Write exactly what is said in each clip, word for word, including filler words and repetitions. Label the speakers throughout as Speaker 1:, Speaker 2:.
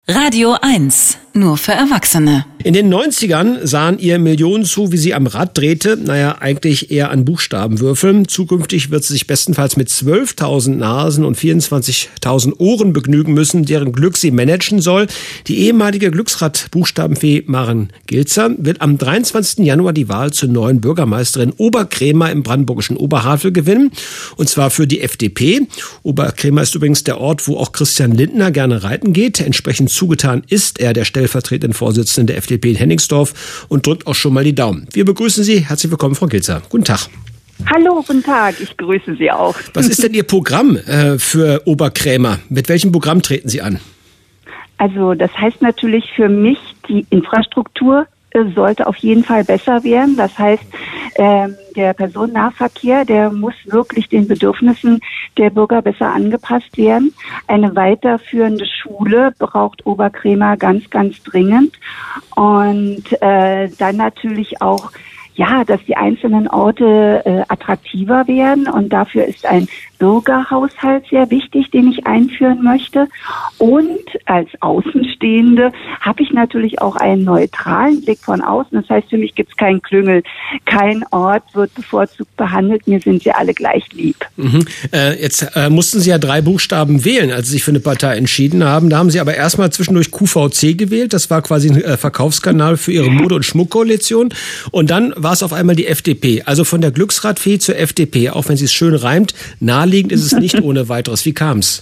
Speaker 1: Radio eins, nur für Erwachsene.
Speaker 2: In den neunzigern sahen ihr Millionen zu, wie sie am Rad drehte. Naja, eigentlich eher an Buchstabenwürfeln. Zukünftig wird sie sich bestenfalls mit zwölftausend Nasen und vierundzwanzigtausend Ohren begnügen müssen, deren Glück sie managen soll. Die ehemalige Glücksrad-Buchstabenfee Maren Gilzer wird am dreiundzwanzigsten Januar die Wahl zur neuen Bürgermeisterin Oberkrämer im brandenburgischen Oberhavel gewinnen. Und zwar für die F D P. Oberkrämer ist übrigens der Ort, wo auch Christian Lindner gerne reiten geht. Entsprechend zugetan ist er der stellvertretende Vorsitzende der F D P in Hennigsdorf und drückt auch schon mal die Daumen. Wir begrüßen Sie. Herzlich willkommen, Frau Gilzer. Guten Tag.
Speaker 3: Hallo, guten Tag. Ich grüße Sie auch.
Speaker 2: Was ist denn Ihr Programm äh, für Oberkrämer? Mit welchem Programm treten Sie an?
Speaker 3: Also das heißt natürlich für mich, die Infrastruktur äh, sollte auf jeden Fall besser werden. Das heißt, äh, der Personennahverkehr, der muss wirklich den Bedürfnissen der Bürger besser angepasst werden. Eine weiterführende Schule braucht Oberkrämer ganz, ganz dringend. Und äh, dann natürlich auch, ja, dass die einzelnen Orte äh, attraktiver werden. Und dafür ist ein Bürgerhaushalt sehr wichtig, den ich einführen möchte. Und als Außenstehende habe ich natürlich auch einen neutralen Blick von außen. Das heißt, für mich gibt es keinen Klüngel. Kein Ort wird bevorzugt behandelt. Mir sind sie alle gleich lieb.
Speaker 2: Mhm. Äh, jetzt äh, mussten Sie ja drei Buchstaben wählen, als Sie sich für eine Partei entschieden haben. Da haben Sie aber erstmal zwischendurch Q V C gewählt. Das war quasi ein äh, Verkaufskanal für Ihre Mode- und Schmuckkoalition. Und dann war es auf einmal die F D P. Also von der Glücksradfee zur F D P. Auch wenn sie es schön reimt, naheliegend ist es nicht ohne weiteres. Wie kam es?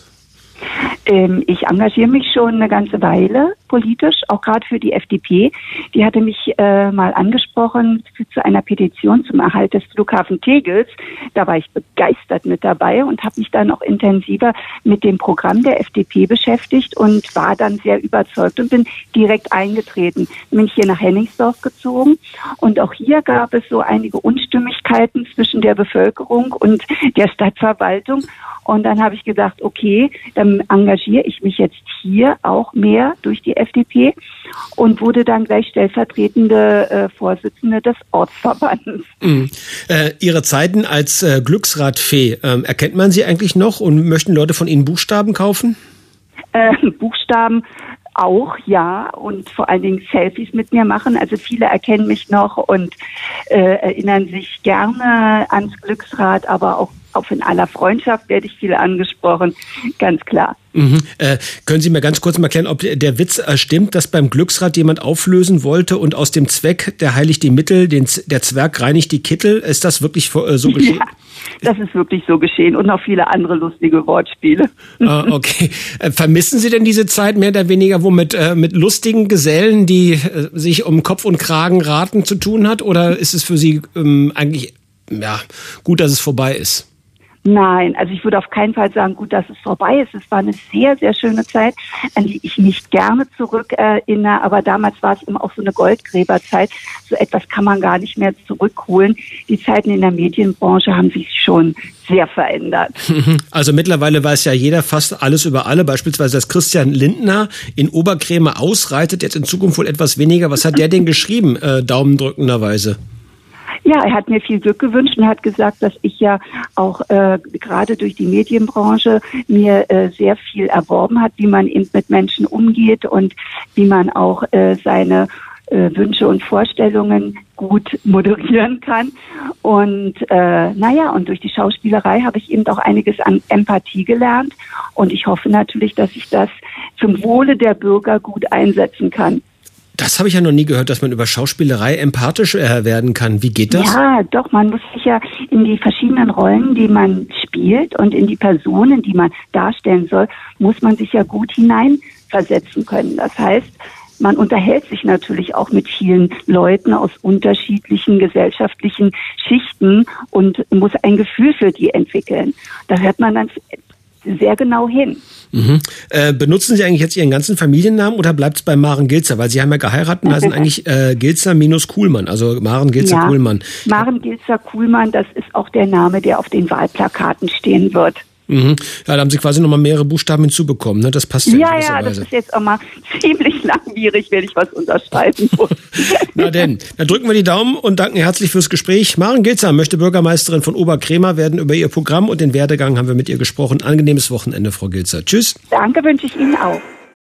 Speaker 3: Ähm, ich engagiere mich schon eine ganze Weile politisch, auch gerade für die F D P. Die hatte mich äh, mal angesprochen für, zu einer Petition zum Erhalt des Flughafen Tegels. Da war ich begeistert mit dabei und habe mich dann auch intensiver mit dem Programm der F D P beschäftigt und war dann sehr überzeugt und bin direkt eingetreten. Bin ich hier nach Hennigsdorf gezogen und auch hier gab es so einige Unstimmigkeiten zwischen der Bevölkerung und der Stadtverwaltung. Und dann habe ich gedacht, okay, dann engagiere ich mich jetzt hier auch mehr durch die F D P und wurde dann gleich stellvertretende äh, Vorsitzende des Ortsverbandes.
Speaker 2: Mhm. Äh, Ihre Zeiten als äh, Glücksradfee, äh, erkennt man Sie eigentlich noch und möchten Leute von Ihnen Buchstaben kaufen?
Speaker 3: Äh, Buchstaben auch, ja, und vor allen Dingen Selfies mit mir machen. Also viele erkennen mich noch und äh, erinnern sich gerne ans Glücksrad, aber auch auf in aller Freundschaft werde ich viel angesprochen, ganz klar.
Speaker 2: Mhm. Äh, können Sie mir ganz kurz mal erklären, ob der Witz äh, stimmt, dass beim Glücksrad jemand auflösen wollte und aus dem Zweck, der heiligt die Mittel, den, der Zwerg reinigt die Kittel? Ist das wirklich äh, so geschehen?
Speaker 3: Ja, das ist wirklich so geschehen und noch viele andere lustige Wortspiele.
Speaker 2: Ah, okay. Äh, vermissen Sie denn diese Zeit mehr oder weniger, wo mit, äh, mit lustigen Gesellen, die äh, sich um Kopf und Kragen raten, zu tun hat? Oder ist es für Sie ähm, eigentlich ja, gut, dass es vorbei ist?
Speaker 3: Nein, also ich würde auf keinen Fall sagen, gut, dass es vorbei ist. Es war eine sehr, sehr schöne Zeit, an die ich mich gerne zurückerinnere. Aber damals war es immer auch so eine Goldgräberzeit. So etwas kann man gar nicht mehr zurückholen. Die Zeiten in der Medienbranche haben sich schon sehr verändert.
Speaker 2: Also mittlerweile weiß ja jeder fast alles über alle. Beispielsweise, dass Christian Lindner in Oberkrämer ausreitet, jetzt in Zukunft wohl etwas weniger. Was hat der denn geschrieben, äh, daumendrückenderweise?
Speaker 3: Ja, er hat mir viel Glück gewünscht und hat gesagt, dass ich ja auch äh, gerade durch die Medienbranche mir äh, sehr viel erworben hat, wie man eben mit Menschen umgeht und wie man auch äh, seine äh, Wünsche und Vorstellungen gut moderieren kann. Und äh, naja, und durch die Schauspielerei habe ich eben auch einiges an Empathie gelernt. Und ich hoffe natürlich, dass ich das zum Wohle der Bürger gut einsetzen kann.
Speaker 2: Das habe ich ja noch nie gehört, dass man über Schauspielerei empathisch äh, werden kann. Wie geht das?
Speaker 3: Ja, doch, man muss sich ja in die verschiedenen Rollen, die man spielt und in die Personen, die man darstellen soll, muss man sich ja gut hineinversetzen können. Das heißt, man unterhält sich natürlich auch mit vielen Leuten aus unterschiedlichen gesellschaftlichen Schichten und muss ein Gefühl für die entwickeln. Da hört man dann sehr genau hin.
Speaker 2: Mhm. Äh, benutzen Sie eigentlich jetzt Ihren ganzen Familiennamen oder bleibt es bei Maren Gilzer? Weil Sie haben ja geheiratet und heißen eigentlich äh, Gilzer minus Kuhlmann, also Maren Gilzer
Speaker 3: ja,
Speaker 2: Kuhlmann.
Speaker 3: Maren Gilzer Kuhlmann, das ist auch der Name, der auf den Wahlplakaten stehen wird.
Speaker 2: Mhm. Ja, da haben Sie quasi nochmal mehrere Buchstaben hinzubekommen, ne? Das passt ja.
Speaker 3: Ja, ja, das ist jetzt auch mal ziemlich langwierig, wenn ich was unterschreiben muss.
Speaker 2: Na denn, dann drücken wir die Daumen und danken herzlich fürs Gespräch. Maren Gilzer möchte Bürgermeisterin von Oberkrämer werden. Über ihr Programm und den Werdegang haben wir mit ihr gesprochen. Angenehmes Wochenende, Frau Gilzer. Tschüss.
Speaker 3: Danke, wünsche ich Ihnen auch.